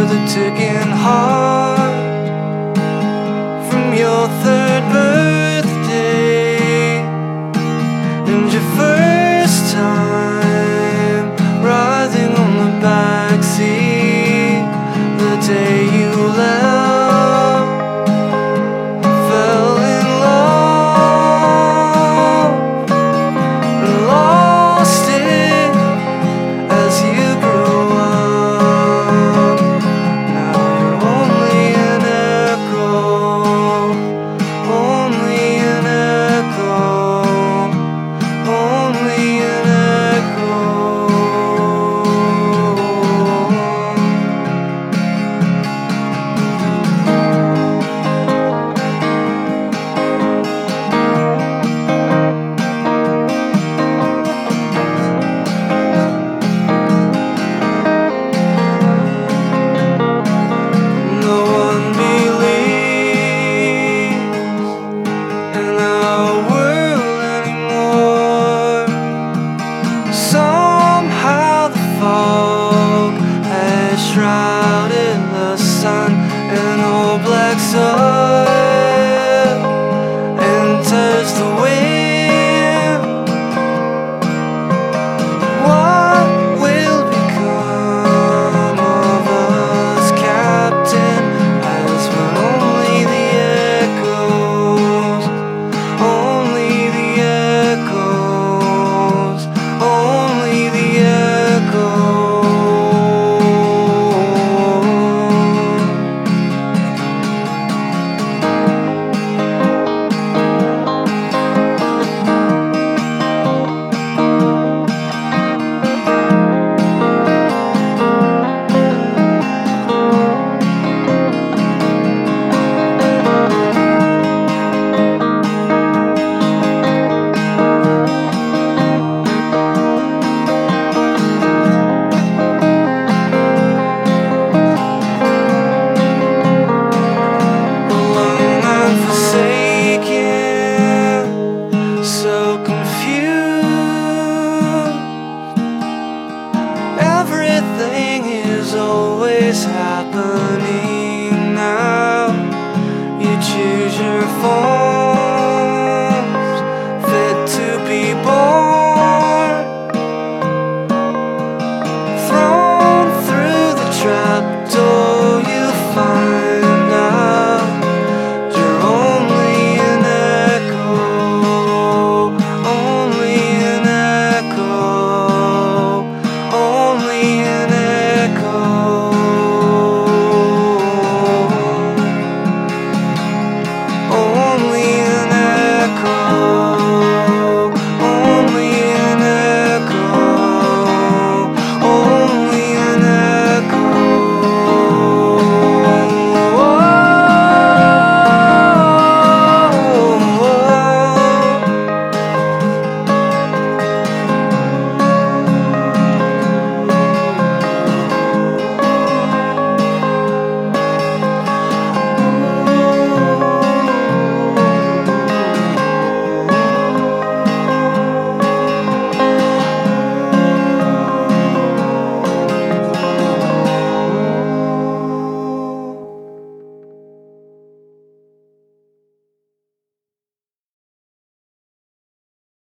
the ticking heart from your third birthday and your first time riding on the backseat the day you left. Fell in love and lost it as you grew up. Now you're only an echo, only an echo, only an echo. No one believes in our world anymore. Somehow the fog has shrouded the sun, and old black soil enters the wind. What will become of us, Captain? As when only the echoes, only the echoes, only the echoes. Alone and forsaken, so confused. Everything is always happening.